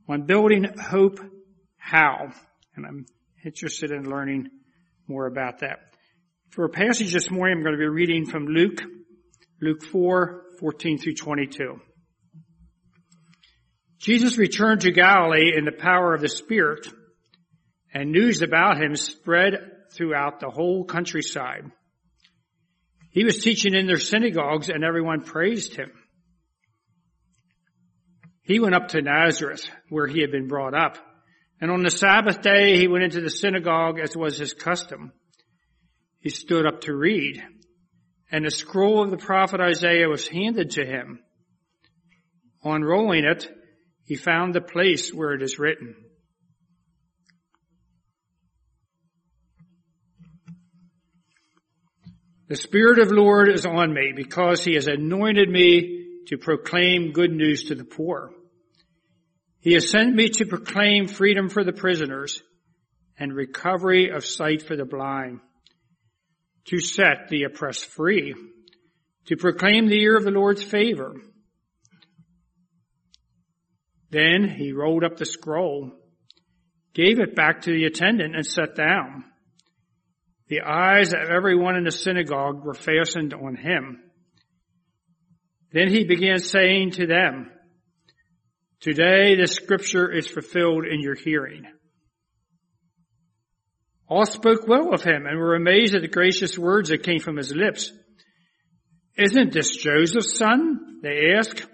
on building hope how, and I'm interested in learning more about that. For a passage this morning, I'm going to be reading from Luke 4:14 through 22. Jesus returned to Galilee in the power of the Spirit, and news about him spread throughout the whole countryside. He was teaching in their synagogues, and everyone praised him. He went up to Nazareth, where he had been brought up, and on the Sabbath day he went into the synagogue as was his custom. He stood up to read, and the scroll of the prophet Isaiah was handed to him. Unrolling it, he found the place where it is written, "The Spirit of the Lord is on me, because he has anointed me to proclaim good news to the poor. He has sent me to proclaim freedom for the prisoners and recovery of sight for the blind, to set the oppressed free, to proclaim the year of the Lord's favor." Then he rolled up the scroll, gave it back to the attendant, and sat down. The eyes of everyone in the synagogue were fastened on him. Then he began saying to them, "Today the scripture is fulfilled in your hearing." All spoke well of him and were amazed at the gracious words that came from his lips. "Isn't this Joseph's son?" they asked.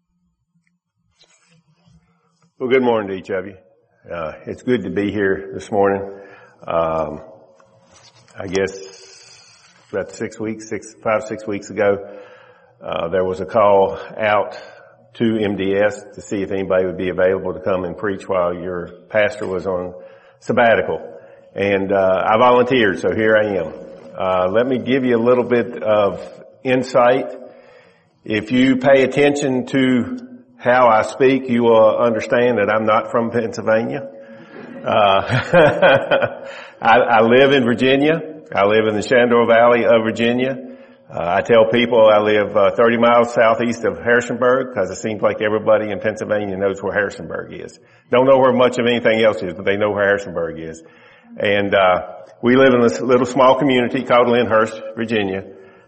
Well, good morning to each of you. It's good to be here this morning. I guess about 6 weeks ago, there was a call out to MDS to see if anybody would be available to come and preach while your pastor was on sabbatical. And I volunteered, so here I am. Let me give you a little bit of insight. If you pay attention to how I speak, you will understand that I'm not from Pennsylvania. I live in Virginia. I live in the Shenandoah Valley of Virginia. I tell people I live 30 miles southeast of Harrisonburg because it seems like everybody in Pennsylvania knows where Harrisonburg is. Don't know where much of anything else is, but they know where Harrisonburg is. And we live in this little small community called Lyndhurst, Virginia.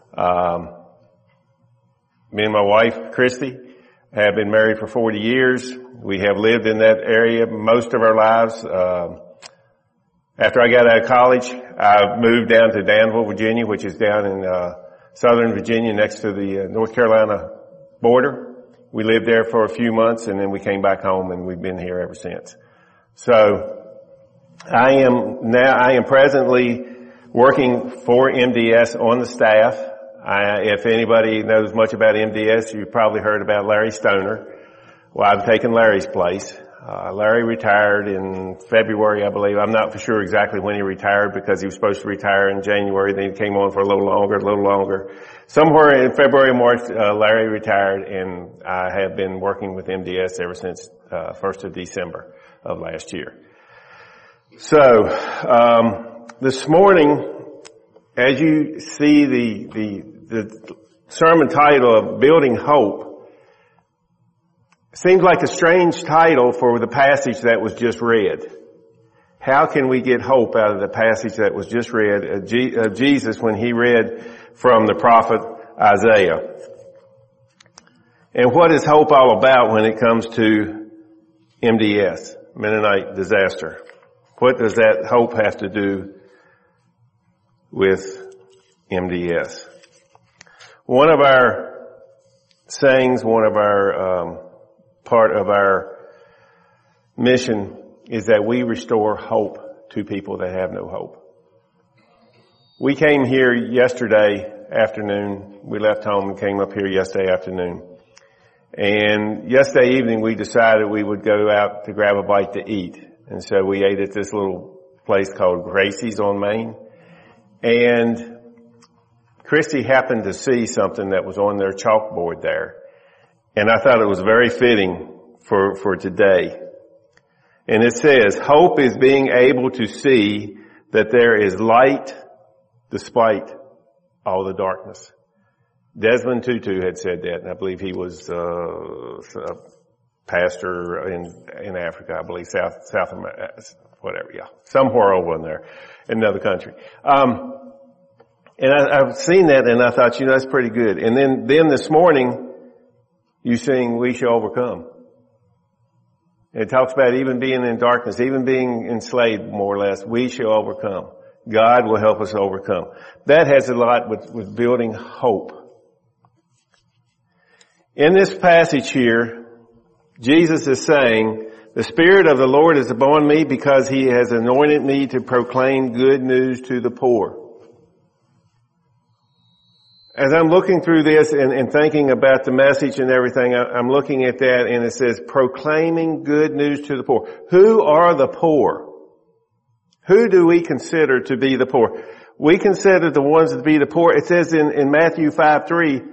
Me and my wife, Christy, have been married for 40 years. We have lived in that area most of our lives. After I got out of college, I moved down to Danville, Virginia, which is down in southern Virginia next to the North Carolina border. We lived there for a few months, and then we came back home, and we've been here ever since. So I am presently working for MDS on the staff. If anybody knows much about MDS, you've probably heard about Larry Stoner. Well, I've taken Larry's place. Larry retired in February, I believe. I'm not for sure exactly when he retired because he was supposed to retire in January. Then he came on for a little longer. Somewhere in February, March, Larry retired, and I have been working with MDS ever since 1st of December of last year. So, this morning, as you see the sermon title of Building Hope, seems like a strange title for the passage that was just read. How can we get hope out of the passage that was just read of Jesus when he read from the prophet Isaiah? And what is hope all about when it comes to MDS, Mennonite disaster? What does that hope have to do with MDS? One of our sayings, part of our mission is that we restore hope to people that have no hope. We came here yesterday afternoon. We left home and came up here yesterday afternoon. And yesterday evening we decided we would go out to grab a bite to eat. And so we ate at this little place called Gracie's on Main. And Christy happened to see something that was on their chalkboard there. And I thought it was very fitting for today. And it says, hope is being able to see that there is light despite all the darkness. Desmond Tutu had said that, and I believe he was a pastor in Africa, I believe, South America, whatever, yeah. Somewhere over in there, in another country. And I've seen that and I thought, that's pretty good. And then this morning, you sing, We Shall Overcome. It talks about even being in darkness, even being enslaved, more or less. We shall overcome. God will help us overcome. That has a lot with building hope. In this passage here, Jesus is saying, the Spirit of the Lord is upon me because He has anointed me to proclaim good news to the poor. As I'm looking through this and thinking about the message and everything, I'm looking at that and it says, proclaiming good news to the poor. Who are the poor? Who do we consider to be the poor? We consider the ones to be the poor. It says in Matthew 5:3,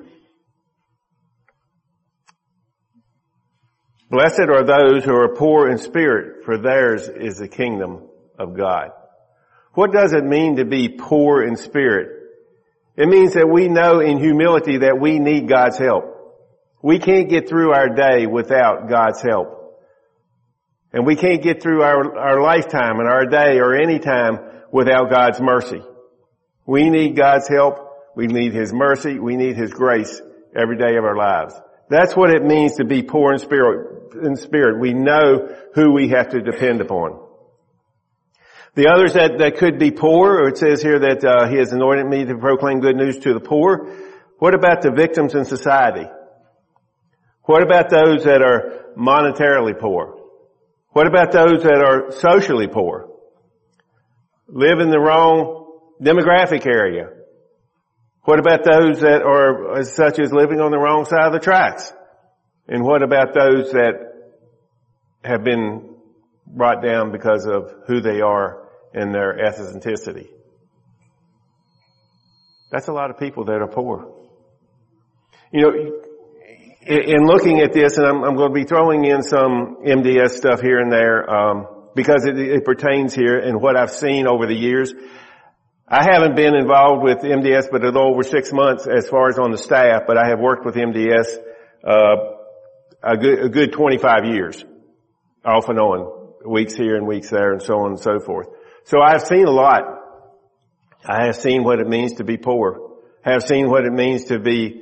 blessed are those who are poor in spirit, for theirs is the kingdom of God. What does it mean to be poor in spirit? It means that we know in humility that we need God's help. We can't get through our day without God's help. And we can't get through our lifetime and our day or any time without God's mercy. We need God's help. We need His mercy. We need His grace every day of our lives. That's what it means to be poor in spirit. We know who we have to depend upon. The others that could be poor, it says here that He has anointed me to proclaim good news to the poor. What about the victims in society? What about those that are monetarily poor? What about those that are socially poor? Live in the wrong demographic area? What about those that are such as living on the wrong side of the tracks? And what about those that have been brought down because of who they are and their ethnicity? That's a lot of people that are poor. In looking at this, and I'm going to be throwing in some MDS stuff here and there, because it pertains here and what I've seen over the years. I haven't been involved with MDS but a little over 6 months as far as on the staff, but I have worked with MDS, a good 25 years, off and on, weeks here and weeks there and so on and so forth. So I've seen a lot. I have seen what it means to be poor. I have seen what it means to be,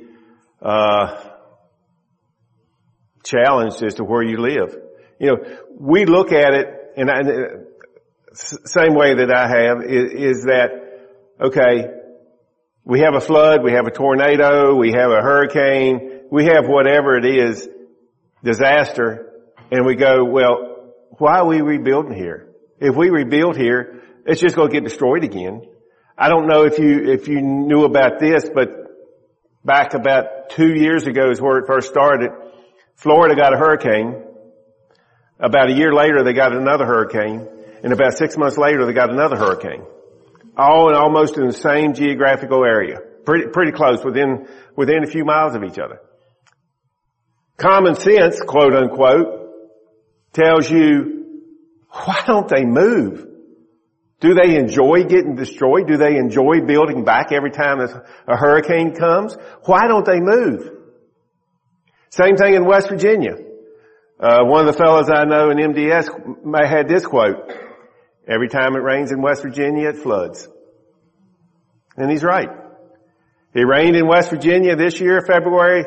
challenged as to where you live. We look at it, and same way that I have, is that, okay, we have a flood, we have a tornado, we have a hurricane, we have whatever it is, disaster, and we go, well, why are we rebuilding here? If we rebuild here, it's just going to get destroyed again. I don't know if you knew about this, but back about 2 years ago is where it first started. Florida got a hurricane. About a year later, they got another hurricane. And about 6 months later, they got another hurricane. All and almost in the same geographical area. Pretty close, within a few miles of each other. Common sense, quote unquote, tells you, why don't they move? Do they enjoy getting destroyed? Do they enjoy building back every time a hurricane comes? Why don't they move? Same thing in West Virginia. One of the fellows I know in MDS had this quote, every time it rains in West Virginia, it floods. And he's right. It rained in West Virginia this year, February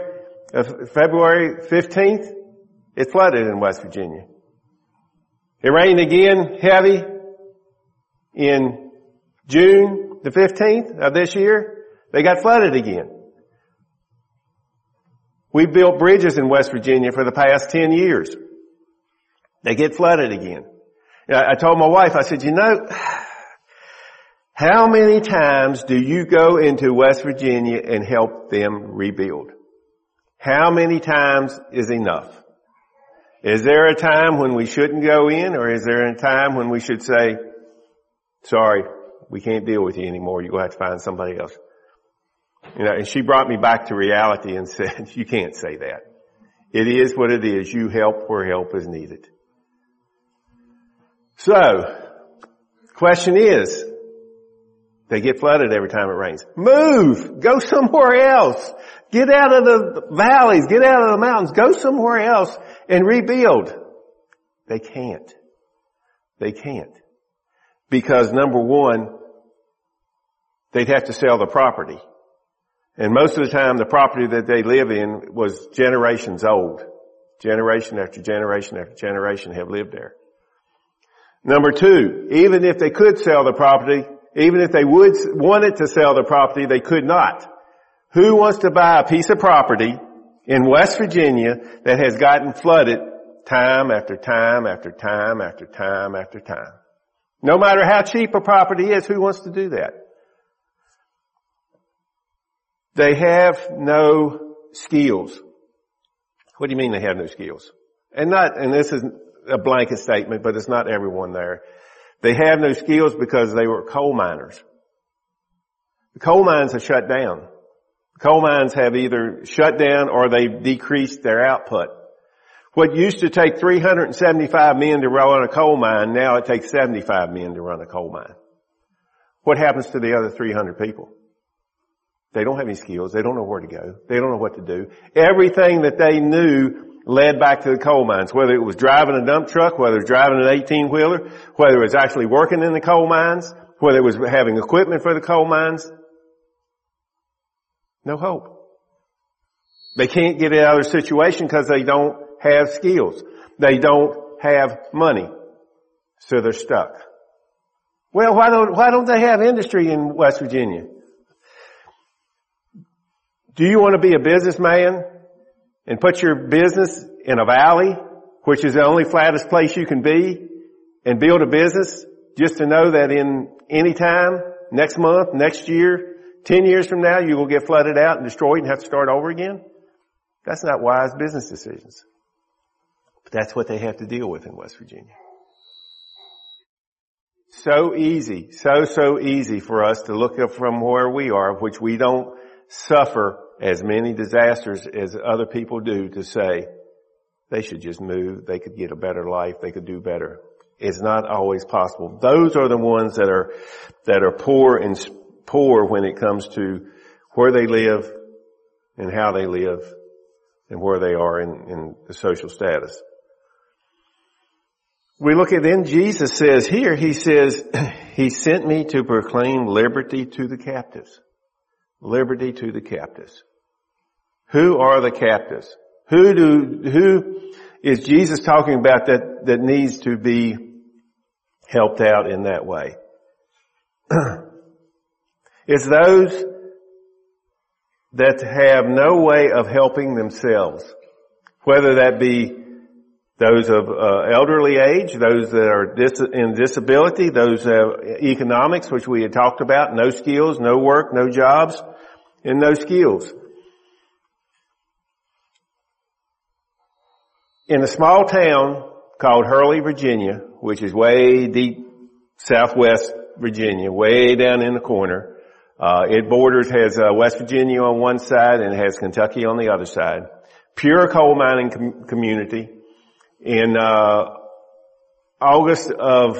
15th. It flooded in West Virginia. It rained again heavy in June the 15th of this year. They got flooded again. We built bridges in West Virginia for the past 10 years. They get flooded again. I told my wife, I said, how many times do you go into West Virginia and help them rebuild? How many times is enough? Is there a time when we shouldn't go in, or is there a time when we should say, sorry, we can't deal with you anymore, you're going to have to find somebody else? And she brought me back to reality and said, you can't say that. It is what it is. You help where help is needed. So, question is, They get flooded every time it rains. Move! Go somewhere else. Get out of the valleys. Get out of the mountains. Go somewhere else and rebuild. They can't. They can't. Because number one, they'd have to sell the property. And most of the time the property that they live in was generations old. Generation after generation after generation have lived there. Number two, even if they could sell the property, even if they wanted to sell the property, they could not. Who wants to buy a piece of property in West Virginia that has gotten flooded time after time after time after time after time? No matter how cheap a property is, who wants to do that? They have no skills. What do you mean they have no skills? And this is a blanket statement, but it's not everyone there. They have no skills because they were coal miners. The coal mines have shut down. The coal mines have either shut down or they've decreased their output. What used to take 375 men to run a coal mine, now it takes 75 men to run a coal mine. What happens to the other 300 people? They don't have any skills. They don't know where to go. They don't know what to do. Everything that they knew led back to the coal mines, whether it was driving a dump truck, whether it was driving an 18-wheeler, whether it was actually working in the coal mines, whether it was having equipment for the coal mines. No hope. They can't get out of their situation because they don't have skills. They don't have money. So they're stuck. Well, why don't they have industry in West Virginia? Do you want to be a businessman and put your business in a valley, which is the only flattest place you can be, and build a business just to know that in any time, next month, next year, 10 years from now, you will get flooded out and destroyed and have to start over again? That's not wise business decisions. But that's what they have to deal with in West Virginia. So easy, so easy for us to look up from where we are, which we don't suffer as many disasters as other people do, to say they should just move, they could get a better life, they could do better. It's not always possible. Those are the ones that are poor when it comes to where they live and how they live and where they are in the social status. We look at then Jesus says here, he says, he sent me to proclaim liberty to the captives. Liberty to the captives. Who are the captives? Who is Jesus talking about that needs to be helped out in that way? It's those that have no way of helping themselves, whether that be those of elderly age, those that are in disability, those economics, which we had talked about, no skills, no work, no jobs, and no skills. In a small town called Hurley, Virginia, which is way deep southwest Virginia, way down in the corner, it has West Virginia on one side and it has Kentucky on the other side. Pure coal mining community. In August of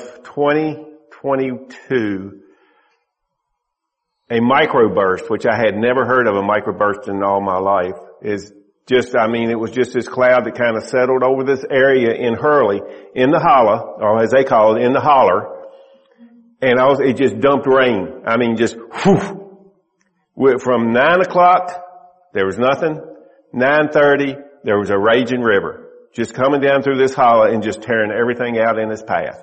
2022, a microburst, which I had never heard of a microburst in all my life, it was just this cloud that kind of settled over this area in Hurley, in the holler, or as they call it, in the holler, and it just dumped rain. Just whoosh. From 9 o'clock, there was nothing. 9:30, there was a raging river, just coming down through this holler and just tearing everything out in its path.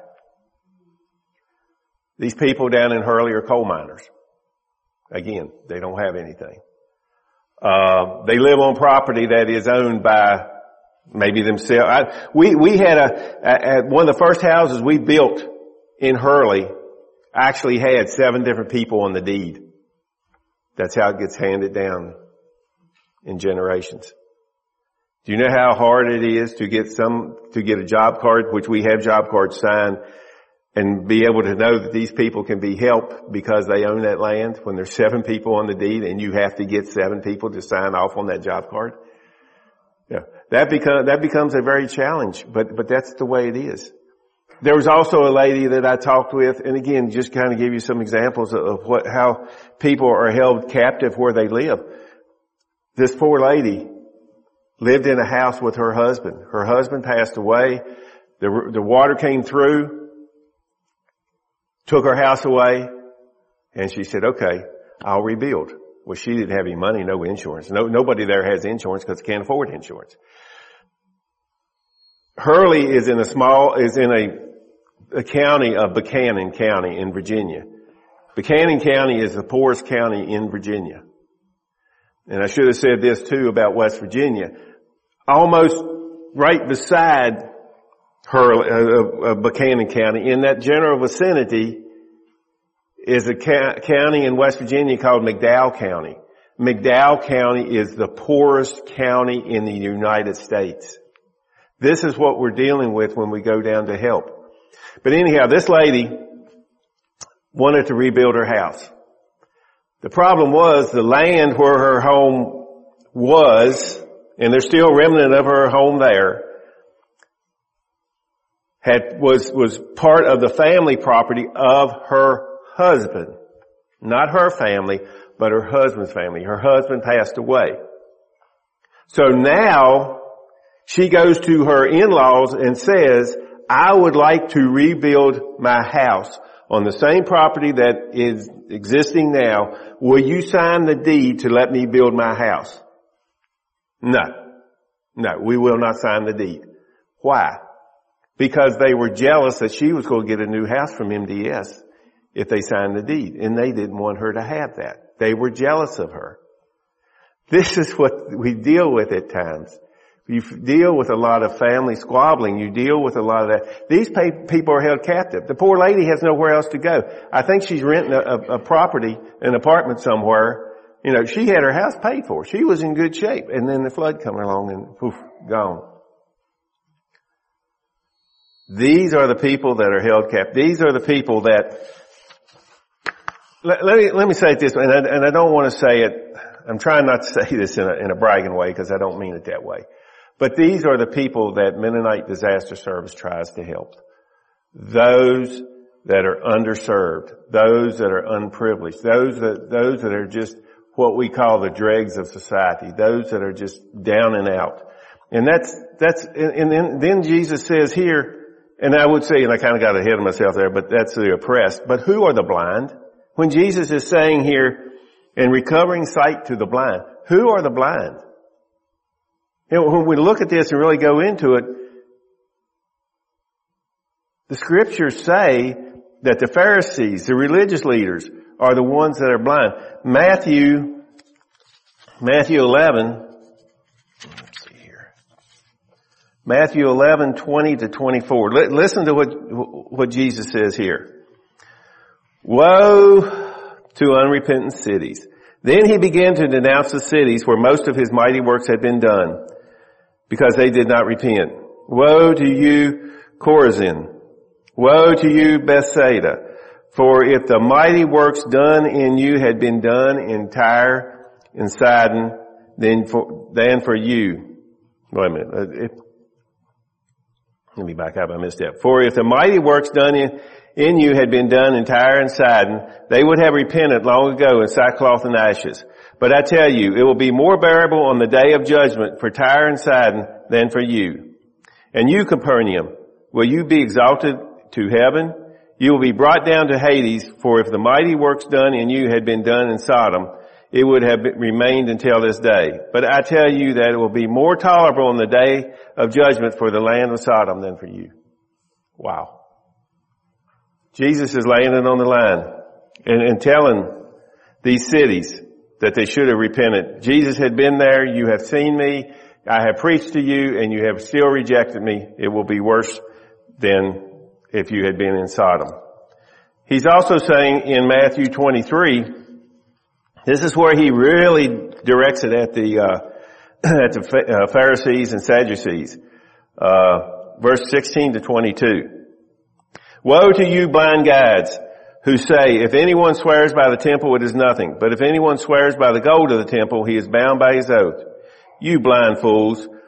These people down in Hurley are coal miners. Again, they don't have anything. They live on property that is owned by maybe themselves. We had one of the first houses we built in Hurley actually had 7 different people on the deed. That's how it gets handed down in generations. Do you know how hard it is to get a job card, which we have job cards signed, and be able to know that these people can be helped because they own that land when there's 7 people on the deed and you have to get 7 people to sign off on that job card? Yeah. That becomes a very challenge, but that's the way it is. There was also a lady that I talked with, and again, just kind of give you some examples of how people are held captive where they live. This poor lady lived in a house with her husband. Her husband passed away. The water came through, took her house away, and she said, okay, I'll rebuild. Well, she didn't have any money, no insurance. Nobody there has insurance because they can't afford insurance. Hurley is in a county of Buchanan County in Virginia. Buchanan County is the poorest county in Virginia. And I should have said this too about West Virginia. Almost right beside Buchanan County, in that general vicinity, is a county in West Virginia called McDowell County. McDowell County is the poorest county in the United States. This is what we're dealing with when we go down to help. But anyhow, this lady wanted to rebuild her house. The problem was the land where her home was, and there's still a remnant of her home there, was part of the family property of her husband. Not her family, but her husband's family. Her husband passed away. So now she goes to her in-laws and says, I would like to rebuild my house on the same property that is existing now. Will you sign the deed to let me build my house? No, we will not sign the deed. Why? Because they were jealous that she was going to get a new house from MDS if they signed the deed, and they didn't want her to have that. They were jealous of her. This is what we deal with at times. You deal with a lot of family squabbling. You deal with a lot of that. These people are held captive. The poor lady has nowhere else to go. I think she's renting a property, an apartment somewhere. You know, she had her house paid for. She was in good shape. And then the flood come along and poof, gone. These are the people that are held captive. These are the people that, let me say it this way, and I don't want to say it, I'm trying not to say this in a bragging way because I don't mean it that way. But these are the people that Mennonite Disaster Service tries to help. Those that are underserved, those that are unprivileged, those that are just what we call the dregs of society, those that are just down and out. And then Jesus says here, and I would say, and I kind of got ahead of myself there, but that's the oppressed. But who are the blind? When Jesus is saying here, and recovering sight to the blind, who are the blind? You know, when we look at this and really go into it, the scriptures say that the Pharisees, the religious leaders, are the ones that are blind. Matthew 11, let's see here. Matthew 11, 20 to 24. Listen to what Jesus says here. Woe to unrepentant cities. Then he began to denounce the cities where most of his mighty works had been done, because they did not repent. Woe to you, Chorazin! Woe to you, Bethsaida! For if the mighty works done in you had been done in Tyre and Sidon, then for you. Wait a minute. Let me back up. I missed that. For if the mighty works done in you had been done in Tyre and Sidon, they would have repented long ago in sackcloth and ashes. But I tell you, it will be more bearable on the day of judgment for Tyre and Sidon than for you. And you, Capernaum, will you be exalted to heaven? You will be brought down to Hades, for if the mighty works done in you had been done in Sodom, it would have remained until this day. But I tell you that it will be more tolerable on the day of judgment for the land of Sodom than for you. Wow. Jesus is laying it on the line and telling these cities that they should have repented. Jesus had been there. You have seen me. I have preached to you, and you have still rejected me. It will be worse than if you had been in Sodom. He's also saying in Matthew 23, this is where he really directs it at the Pharisees and Sadducees. Verse 16 to 22. Woe to you, blind guides, who say, if anyone swears by the temple, it is nothing. But if anyone swears by the gold of the temple, he is bound by his oath. You blind fools,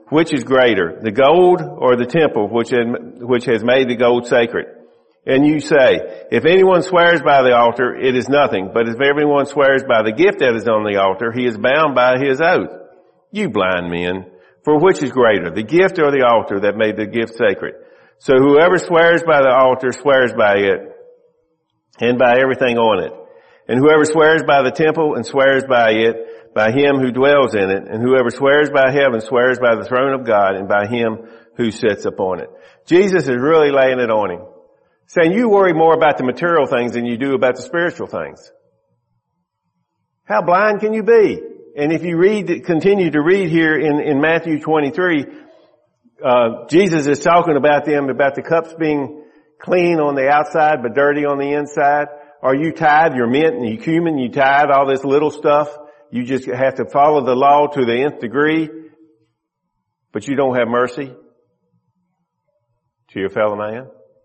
which is greater, the gold or the temple which has made the gold sacred? And you say, if anyone swears by the altar, it is nothing. But if everyone swears by the gift that is on the altar, he is bound by his oath. You blind men, for which is greater, the gift or the altar that made the gift sacred? So whoever swears by the altar swears by it and by everything on it. And whoever swears by the temple and swears by it, by him who dwells in it. And whoever swears by heaven swears by the throne of God and by him who sits upon it. Jesus is really laying it on him, saying you worry more about the material things than you do about the spiritual things. How blind can you be? And if you continue to read here in Matthew 23, Jesus is talking about the cups being clean on the outside but dirty on the inside. Are you tithe your mint and your cumin, you tithe all this little stuff? You just have to follow the law to the nth degree, but you don't have mercy to your fellow man?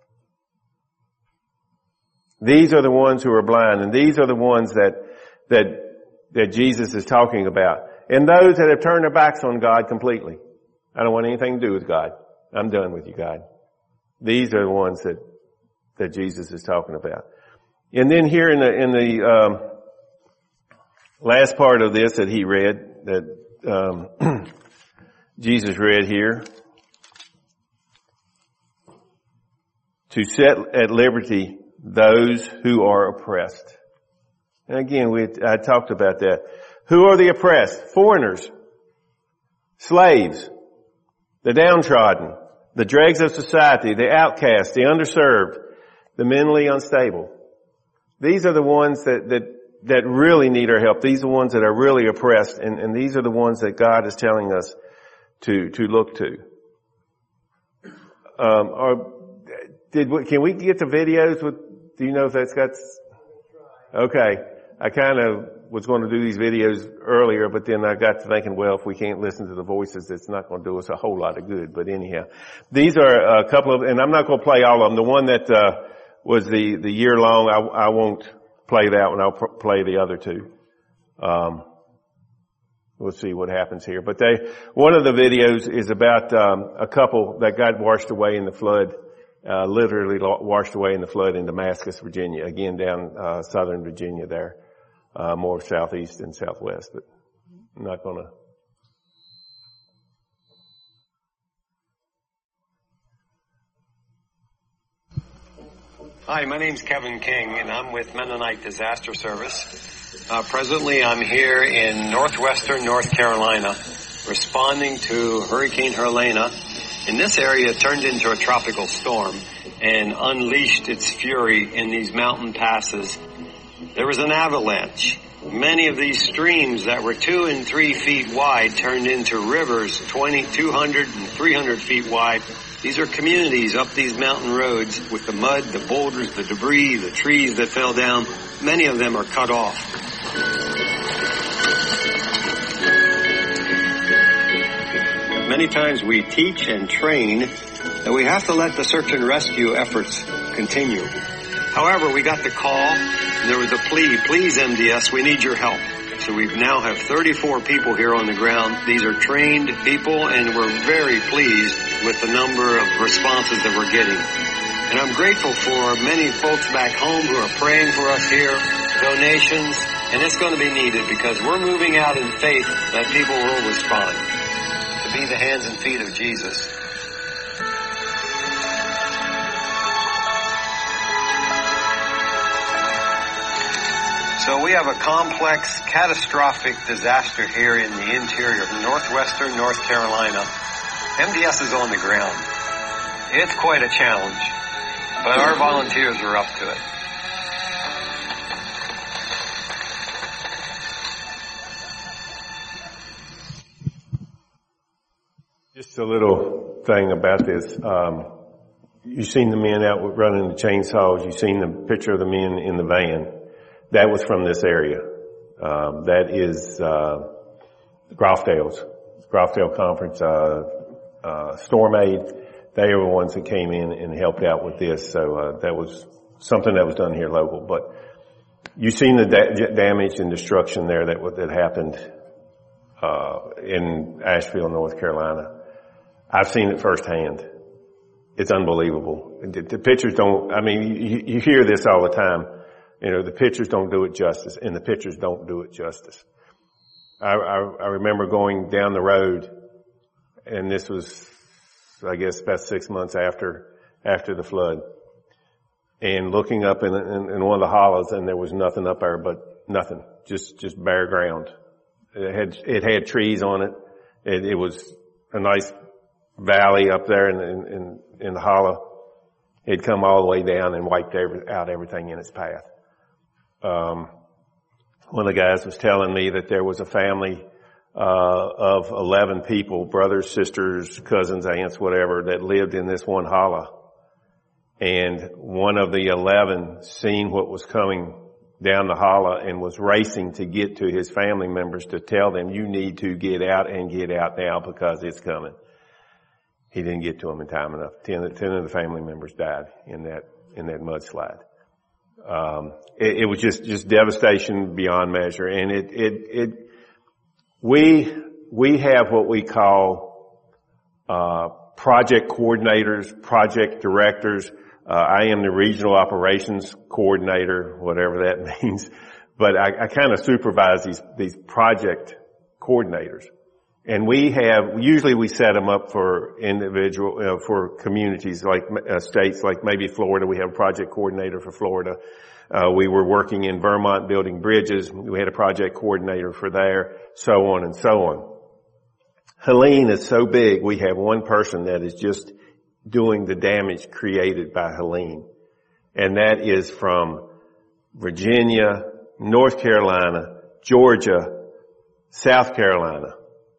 These are the ones who are blind, and these are the ones that Jesus is talking about. And those that have turned their backs on God completely. I don't want anything to do with God. I'm done with you, God. These are the ones that Jesus is talking about. And then here in the last part of this that he read, that Jesus read here, to set at liberty those who are oppressed. And again, I talked about that. Who are the oppressed? Foreigners, slaves, the downtrodden, the dregs of society, the outcast, the underserved, the mentally unstable. These are the ones that really need our help. These are the ones that are really oppressed, and these are the ones that God is telling us to look to. Can we get the videos do you know if that's got? Okay. I kind of was going to do these videos earlier, but then I got to thinking, well, if we can't listen to the voices, it's not going to do us a whole lot of good. But anyhow, these are a couple of, and I'm not going to play all of them. The one that was the year long, I won't play that one. I'll play the other two. We'll see what happens here. But one of the videos is about a couple that got washed away in the flood. Literally washed away in the flood in Damascus, Virginia. Again, down southern Virginia there. More southeast and southwest, but I'm not gonna. Hi, my name's Kevin King, and I'm with Mennonite Disaster Service. Presently, I'm here in northwestern North Carolina, responding to Hurricane Helene. In this area, it turned into a tropical storm and unleashed its fury in these mountain passes. There was an avalanche. Many of these streams that were 2 and 3 feet wide turned into rivers 200 and 300 feet wide. These are communities up these mountain roads with the mud, the boulders, the debris, the trees that fell down. Many of them are cut off. Many times we teach and train that we have to let the search and rescue efforts continue. However, we got the call, and there was a plea, please MDS, we need your help. So we now have 34 people here on the ground. These are trained people, and we're very pleased with the number of responses that we're getting. And I'm grateful for many folks back home who are praying for us here, donations, and it's going to be needed because we're moving out in faith that people will respond. To be the hands and feet of Jesus. So we have a complex, catastrophic disaster here in the interior of northwestern North Carolina. MDS is on the ground. It's quite a challenge, but our volunteers are up to it. Just a little thing about this. You've seen the men out running the chainsaws. You've seen the picture of the men in the van. That was from this area. That is Groffdale Conference, Storm Aid. They were the ones that came in and helped out with this. So that was something that was done here local. But you've seen the damage and destruction there that happened in Asheville, North Carolina. I've seen it firsthand. It's unbelievable. The pictures don't, I mean, you hear this all the time. You know, the pictures don't do it justice, and the pictures don't do it justice. I remember going down the road, and this was, I guess, about 6 months after the flood, and looking up in one of the hollows, and there was nothing up there but nothing, just bare ground. It had trees on it. It was a nice valley up there in the hollow. It had come all the way down and wiped out everything in its path. One of the guys was telling me that there was a family of 11 people, brothers, sisters, cousins, aunts, whatever, that lived in this one hollow. And one of the 11 seen what was coming down the hollow and was racing to get to his family members to tell them, you need to get out and get out now because it's coming. He didn't get to them in time enough. 10 of the family members died in that mudslide. It was just devastation beyond measure. And we have what we call, project coordinators, project directors. I am the regional operations coordinator, whatever that means. But I kind of supervise these project coordinators. And usually we set them up for for communities like states, like maybe Florida. We have a project coordinator for Florida. We were working in Vermont building bridges. We had a project coordinator for there, so on and so on. Helene is so big, we have one person that is just doing the damage created by Helene. And that is from Virginia, North Carolina, Georgia, South Carolina,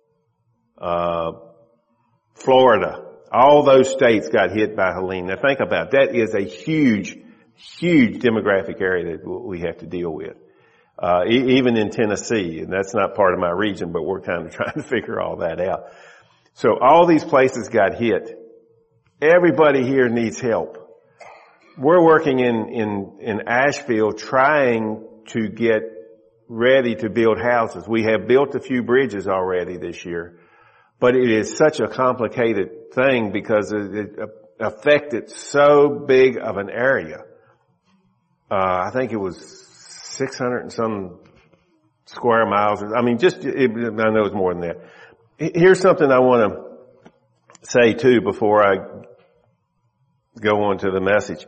Florida. All those states got hit by Helene. Now think about it. That is a huge demographic area that we have to deal with. Even in Tennessee, and that's not part of my region, but we're kind of trying to figure all that out. So all these places got hit. Everybody here needs help. We're working in Asheville trying to get ready to build houses. We have built a few bridges already this year, but it is such a complicated thing because it affected so big of an area. I think it was 600 and some square miles. I mean, I know it's more than that. Here's something I want to say too before I go on to the message.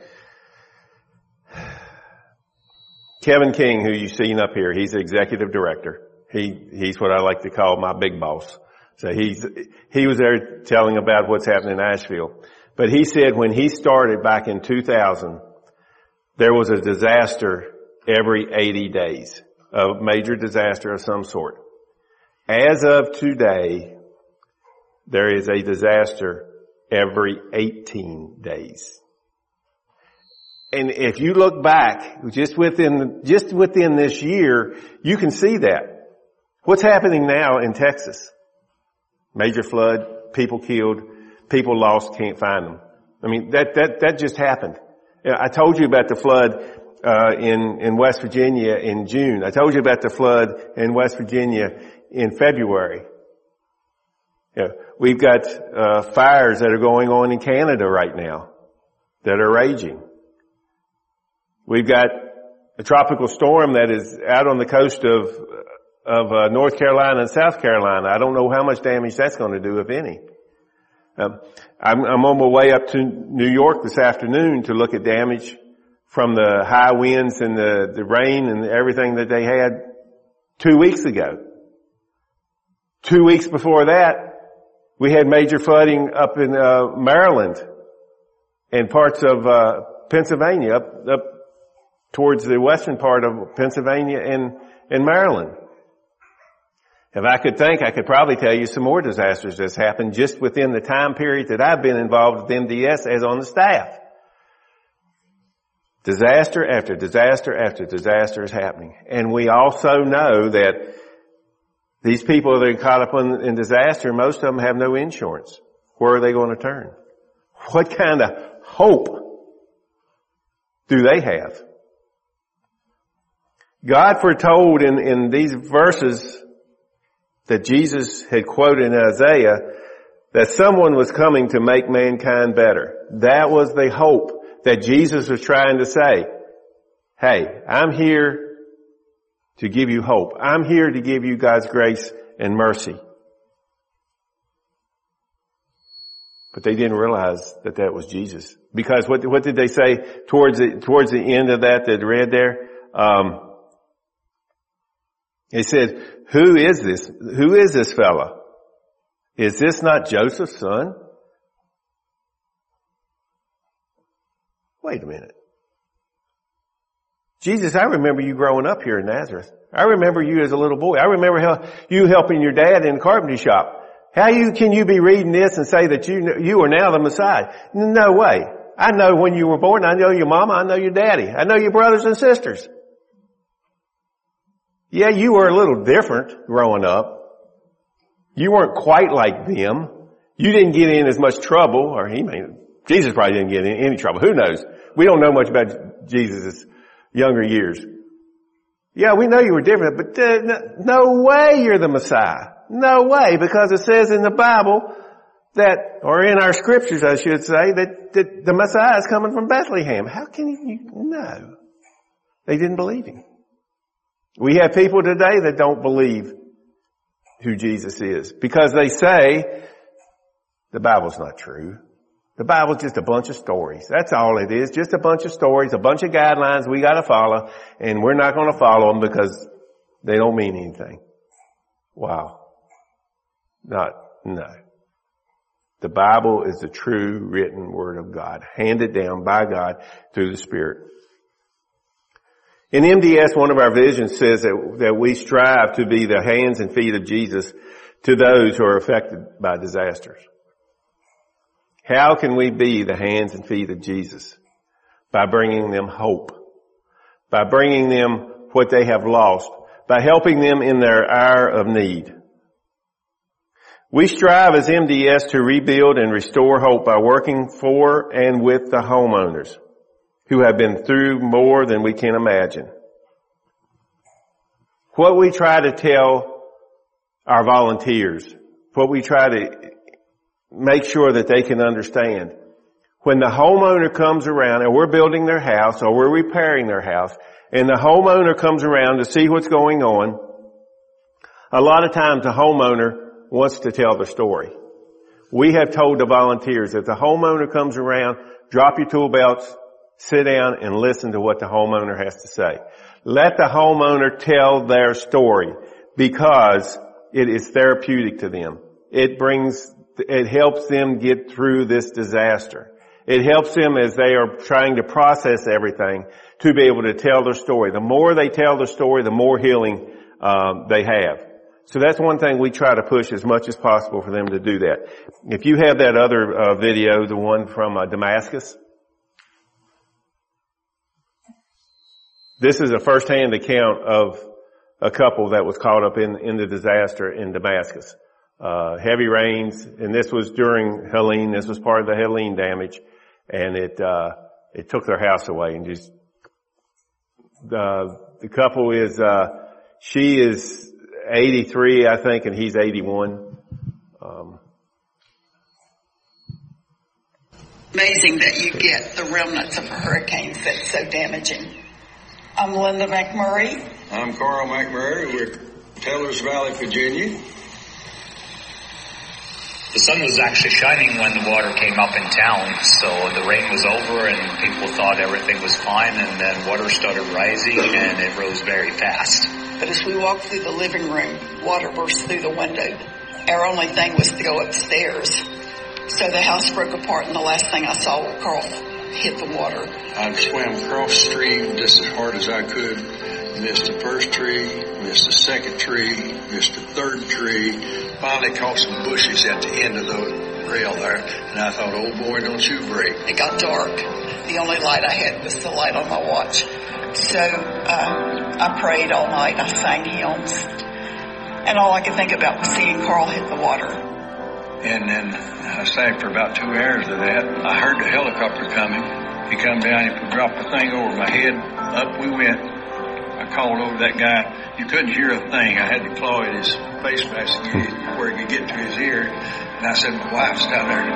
Kevin King, who you've seen up here, he's the executive director. He's what I like to call my big boss. So he was there telling about what's happening in Asheville. But he said when he started back in 2000, there was a disaster every 80 days, a major disaster of some sort. As of today, there is a disaster every 18 days. And if you look back, just within this year, you can see that. What's happening now in Texas? Major flood, people killed, people lost, can't find them. I mean, that just happened. I told you about the flood in West Virginia in June. I told you about the flood in West Virginia in February. Yeah, we've got fires that are going on in Canada right now that are raging. We've got a tropical storm that is out on the coast of North Carolina and South Carolina. I don't know how much damage that's going to do, if any. I'm on my way up to New York this afternoon to look at damage from the high winds and the rain and everything that they had 2 weeks ago. 2 weeks before that, we had major flooding up in Maryland and parts of Pennsylvania, up towards the western part of Pennsylvania and Maryland. If I could think, I could probably tell you some more disasters that's happened just within the time period that I've been involved with MDS as on the staff. Disaster after disaster after disaster is happening. And we also know that these people that are caught up in disaster, most of them have no insurance. Where are they going to turn? What kind of hope do they have? God foretold in these verses that Jesus had quoted in Isaiah that someone was coming to make mankind better. That was the hope that Jesus was trying to say. Hey, I'm here to give you hope. I'm here to give you God's grace and mercy. But they didn't realize that that was Jesus. Because what did they say towards the end of that read there? They said, who is this? Who is this fella? Is this not Joseph's son? Wait a minute. Jesus, I remember you growing up here in Nazareth. I remember you as a little boy. I remember you helping your dad in the carpentry shop. How can you be reading this and say that you are now the Messiah? No way. I know when you were born. I know your mama. I know your daddy. I know your brothers and sisters. Yeah, you were a little different growing up. You weren't quite like them. You didn't get in as much trouble, or Jesus probably didn't get in any trouble. Who knows? We don't know much about Jesus' younger years. Yeah, we know you were different, but no way you're the Messiah. No way, because it says in the Bible that, or in our scriptures I should say, that the Messiah is coming from Bethlehem. How can you know? They didn't believe him. We have people today that don't believe who Jesus is because they say the Bible's not true. The Bible's just a bunch of stories. That's all it is. Just a bunch of stories, a bunch of guidelines we gotta follow, and we're not gonna follow them because they don't mean anything. Wow. No. The Bible is the true written Word of God, handed down by God through the Spirit. In MDS, one of our visions says that we strive to be the hands and feet of Jesus to those who are affected by disasters. How can we be the hands and feet of Jesus? By bringing them hope. By bringing them what they have lost. By helping them in their hour of need. We strive as MDS to rebuild and restore hope by working for and with the homeowners who have been through more than we can imagine. What we try to tell our volunteers, what we try to make sure that they can understand, when the homeowner comes around and we're building their house or we're repairing their house and the homeowner comes around to see what's going on, a lot of times the homeowner wants to tell the story. We have told the volunteers that the homeowner comes around, drop your tool belts, sit down and listen to what the homeowner has to say. Let the homeowner tell their story because it is therapeutic to them. It helps them get through this disaster. It helps them as they are trying to process everything to be able to tell their story. The more they tell their story, the more healing they have. So that's one thing we try to push as much as possible for them to do that. If you have that other video, the one from Damascus, this is a first-hand account of a couple that was caught up in the disaster in Damascus. Heavy rains, and this was during Helene. This was part of the Helene damage, and it took their house away. And just the couple is she is 83, I think, and he's 81. Amazing that you get the remnants of hurricanes that's so damaging. I'm Linda McMurray. I'm Carl McMurray. We're Taylors Valley, Virginia. The sun was actually shining when the water came up in town, so the rain was over and people thought everything was fine, and then water started rising and it rose very fast. But as we walked through the living room, water burst through the window. Our only thing was to go upstairs. So the house broke apart, and the last thing I saw was Carl hit the water. I swam across the stream just as hard as I could. Missed the first tree, missed the second tree, missed the third tree. Finally caught some bushes at the end of the rail there, and I thought, oh boy, don't you break. It got dark. The only light I had was the light on my watch. So I prayed all night. I sang hymns. And all I could think about was seeing Carl hit the water. And then I sang for about 2 hours of that. I heard the helicopter coming. He come down, he dropped the thing over my head. Up we went. I called over that guy. You couldn't hear a thing. I had to claw at his face mask where he could get to his ear. And I said, my wife's down there.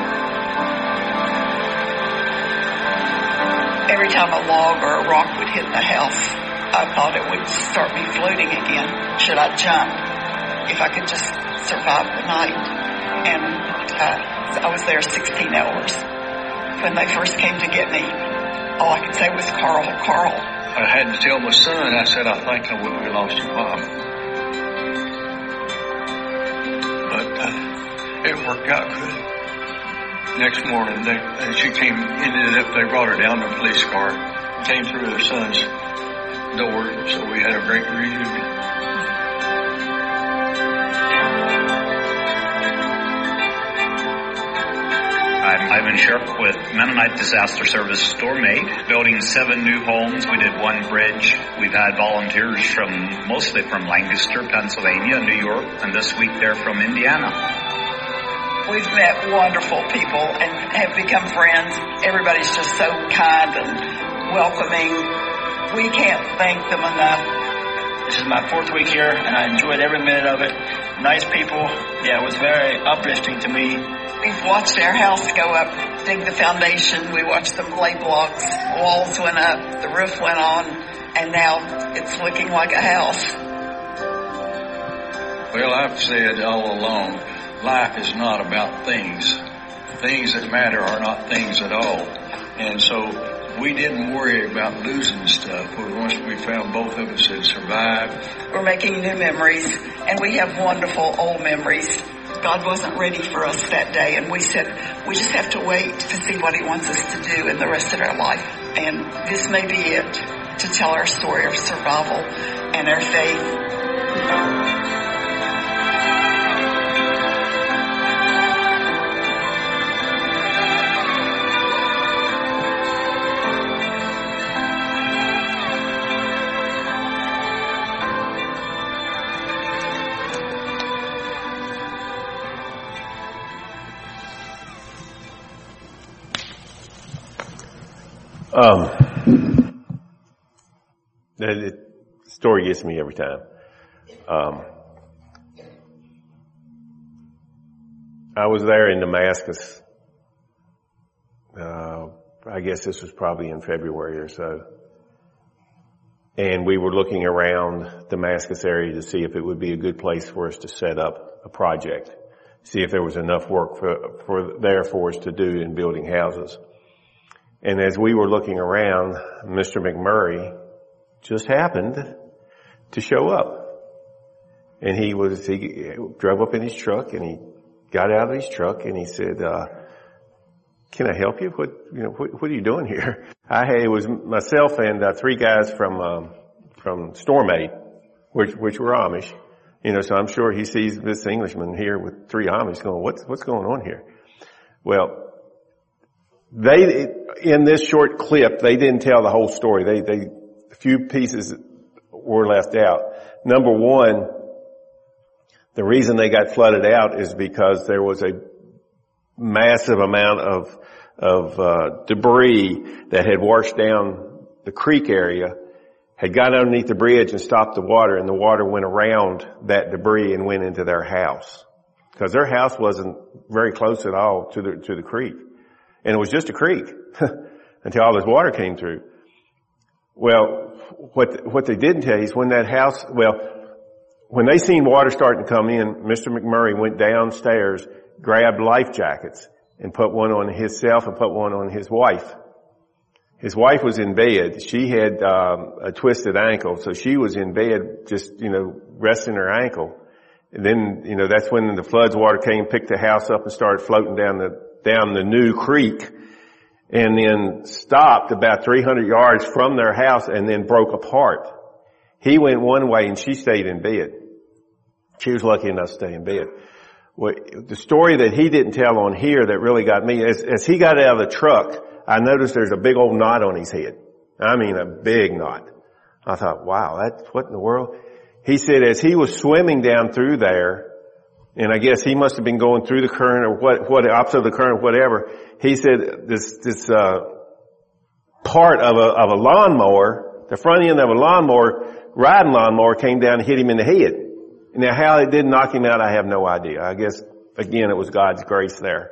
Every time a log or a rock would hit the house, I thought it would start me floating again. Should I jump if I could just survive the night? And I was there 16 hours. When they first came to get me, all I could say was, Carl, Carl. I had to tell my son, I said, I think we lost your mom. But it worked out good. Next morning, she they brought her down to a police car, came through their son's door, so we had a great reunion. I'm Ivan Sherp with Mennonite Disaster Service Storm Aid, building 7 new homes. We did 1 bridge. We've had volunteers mostly from Lancaster, Pennsylvania, New York, and this week they're from Indiana. We've met wonderful people and have become friends. Everybody's just so kind and welcoming. We can't thank them enough. This is my 4th week here, and I enjoyed every minute of it. Nice people. Yeah, it was very uplifting to me. We've watched their house go up, dig the foundation. We watched them lay blocks. Walls went up, the roof went on, and now it's looking like a house. Well, I've said all along, life is not about things. Things that matter are not things at all. And so we didn't worry about losing stuff. Once we found both of us had survived. We're making new memories, and we have wonderful old memories. God wasn't ready for us that day, and we said we just have to wait to see what He wants us to do in the rest of our life. And this may be it, to tell our story of survival and our faith. The story gets me every time. I was there in Damascus. I guess this was probably in February or so. And we were looking around Damascus area to see if it would be a good place for us to set up a project. See if there was enough work for us to do in building houses. And as we were looking around, Mr. McMurray just happened to show up. And he drove up in his truck, and he got out of his truck, and he said, can I help you? What are you doing here? It was myself and 3 guys from Storm Aid, which were Amish. So I'm sure he sees this Englishman here with 3 Amish going, what's going on here? Well, in this short clip, they didn't tell the whole story. A few pieces were left out. Number 1, the reason they got flooded out is because there was a massive amount of debris that had washed down the creek area, had got underneath the bridge and stopped the water, and the water went around that debris and went into their house. Because their house wasn't very close at all to the creek. And it was just a creek until all this water came through. Well, what they didn't tell you is when they seen water starting to come in, Mr. McMurray went downstairs, grabbed life jackets, and put one on himself and put one on his wife. His wife was in bed. She had a twisted ankle, so she was in bed just, resting her ankle. And then, that's when the floods water came, picked the house up and started floating down the new creek, and then stopped about 300 yards from their house and then broke apart. He went one way and she stayed in bed. She was lucky enough to stay in bed. Well, the story that he didn't tell on here that really got me, as he got out of the truck, I noticed there's a big old knot on his head. I mean, a big knot. I thought, wow, what in the world? He said as he was swimming down through there, and I guess he must have been going through the current or what opposite of the current, whatever. He said this part of a lawnmower, the front end of a riding lawnmower came down and hit him in the head. Now how it didn't knock him out, I have no idea. I guess again, it was God's grace there.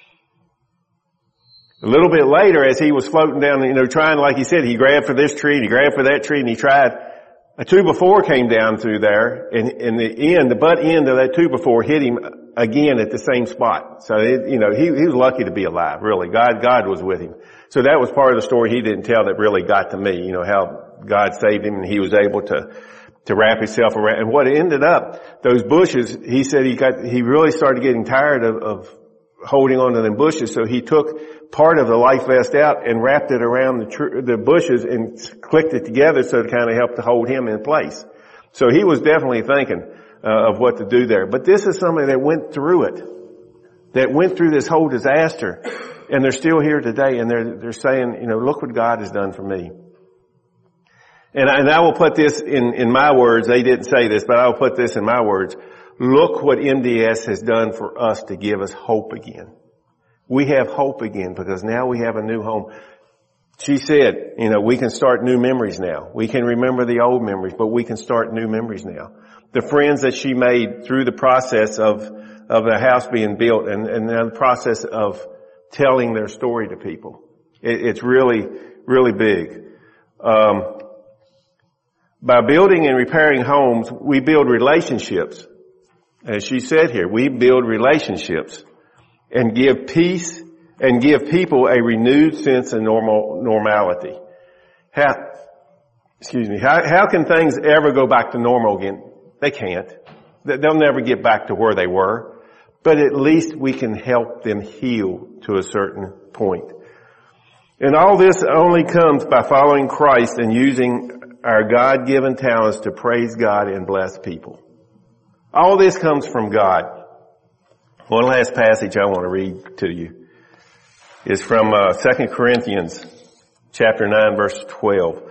A little bit later, as he was floating down, trying, like he said, he grabbed for this tree and he grabbed for that tree and he tried. A 2x4 came down through there, and in the butt end of that 2x4 hit him again at the same spot. So, he was lucky to be alive, really. God was with him. So that was part of the story he didn't tell that really got to me, how God saved him and he was able to wrap himself around. And what ended up, those bushes, he said he really started getting tired of holding on to them bushes, so he took part of the life vest out and wrapped it around the bushes and clicked it together so it kind of helped to hold him in place. So he was definitely thinking of what to do there. But this is somebody that went through it, that went through this whole disaster, and they're still here today, and they're saying, look what God has done for me. And I will put this in my words. They didn't say this, but I will put this in my words. Look what MDS has done for us to give us hope again. We have hope again because now we have a new home. She said, we can start new memories now. We can remember the old memories, but we can start new memories now. The friends that she made through the process of the house being built and the process of telling their story to people. It's really, really big. By building and repairing homes, we build relationships. As she said here, we build relationships and give peace and give people a renewed sense of normality. How can things ever go back to normal again? They can't. They'll never get back to where they were. But at least we can help them heal to a certain point. And all this only comes by following Christ and using our God-given talents to praise God and bless people. All this comes from God. One last passage I want to read to you is from 2 Corinthians chapter 9, verse 12.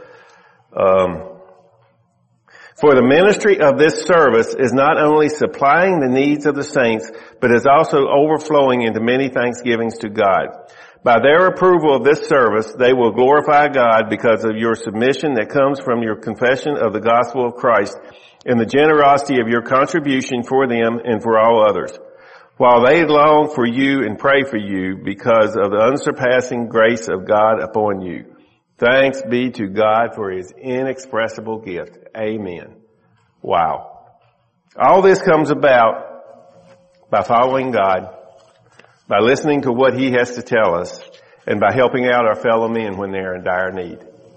For the ministry of this service is not only supplying the needs of the saints, but is also overflowing into many thanksgivings to God. By their approval of this service, they will glorify God because of your submission that comes from your confession of the gospel of Christ and the generosity of your contribution for them and for all others, while they long for you and pray for you because of the unsurpassing grace of God upon you. Thanks be to God for His inexpressible gift. Amen. Wow. All this comes about by following God, by listening to what He has to tell us, and by helping out our fellow men when they're in dire need.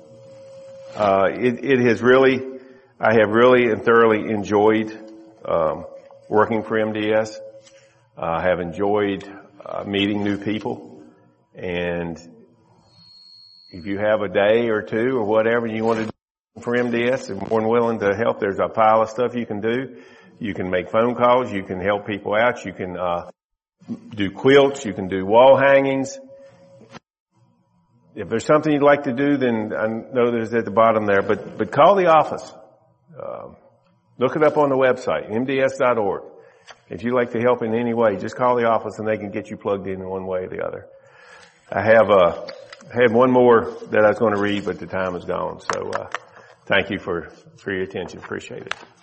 I have really and thoroughly enjoyed working for MDS. I have enjoyed meeting new people, and if you have a day or two or whatever you want to do for MDS, I'm more than willing to help. There's a pile of stuff you can do. You can make phone calls. You can help people out. You can do quilts. You can do wall hangings. If there's something you'd like to do, then I know there's at the bottom there. But call the office. Look it up on the website, mds.org. If you'd like to help in any way, just call the office and they can get you plugged in one way or the other. I had one more that I was going to read, but the time is gone. So thank you for your attention. Appreciate it.